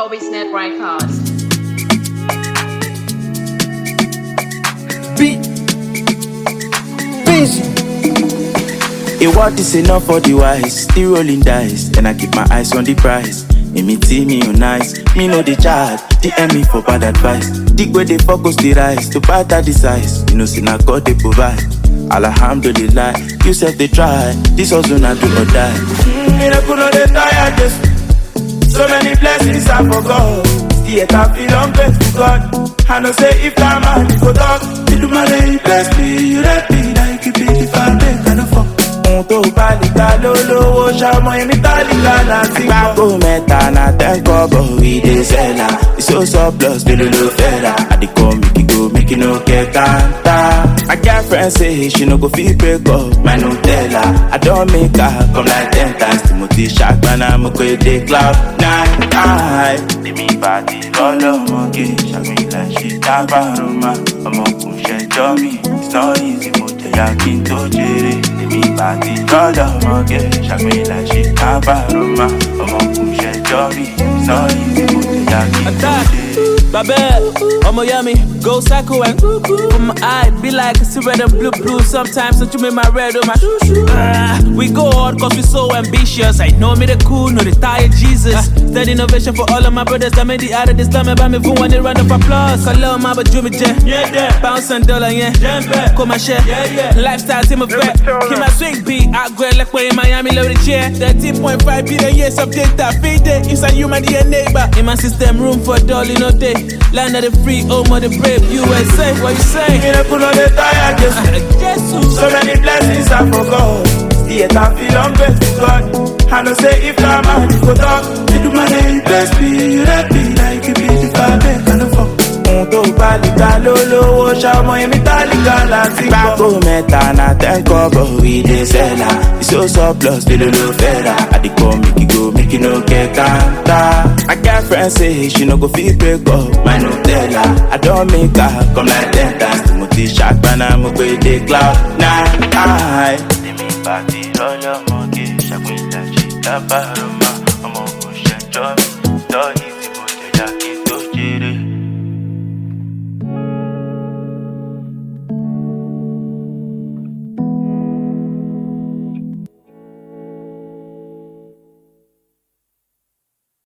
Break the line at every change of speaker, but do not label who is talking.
Kobe's Net Records.
A word is enough for the wise. Still rolling dice, and I keep my eyes on the prize. Me see me on nice, me know the child. DM me for bad advice. Dig where they focus the rise, to better the size. You know, see now God they provide. Alhamdulillah, you said they try. This also not do or die. Miracle no they tired just. So many blessings I forgot. Still I feel ungrateful God. I know say if I'm out, you go talk. You do my day, bless me, you let me. Now you keep it if I make kind of fuck. To balika lolo, shamo emi talika la ti gbako meta na ten kobo we dey sell am. It's so surplus, we no fella. I dey come make it go, make it no get kanta. My girlfriend say she no go fit break up, man no tell her. I don't make her come like 10 times. Timothy Shark, man I'm go dey club 9 times. Dey me party lolo monkey, shake me like she tabaroma. Omo kun ṣẹjọ mi, it's not easy mo jẹ yakin to jere. Dey me party lolo monkey, shake me like she tabaroma. Omo kun ṣẹjọ mi, it's not easy mo jẹ yakin to jere.
Babel, Omo yummy, go psycho and for my eye be like a see red and blue. Sometimes don't you make my red on my we go hard cause we so ambitious. I know me the cool, know the tired Jesus. Steady innovation for all of my brothers that made the out of this time about me for one round of applause. Call on my but Jimmy Jen, bounce and dollar, yeah. Call my share, lifestyle team of vet. Keep my swing beat, I go like way in Miami, love the chair. 13.5 billion years of data, feed it inside you, my dear neighbor. In my system, room for dolly, no day. Land of the free, home of the brave, USA, what you say?
Miracle no they tired just. So many blessings I forgot. Still I feel ungrateful God. I know say if I'm out, you go talk. You do my name, bless me, you let me like you be the father, kind of fuck. To balika lolo, shamo emi talika la ti gbako meta na ten kobo we dey sell am. It's so surplus, we no fella. I dey come make it go, make it no get kanta. My girlfriend say she no go fit break up, man no tell her. I don't make her come like 10 times. Timothy Shark, man I'm go dey club 9 times. Dey me party lolo monkey, shake me like she tabaroma.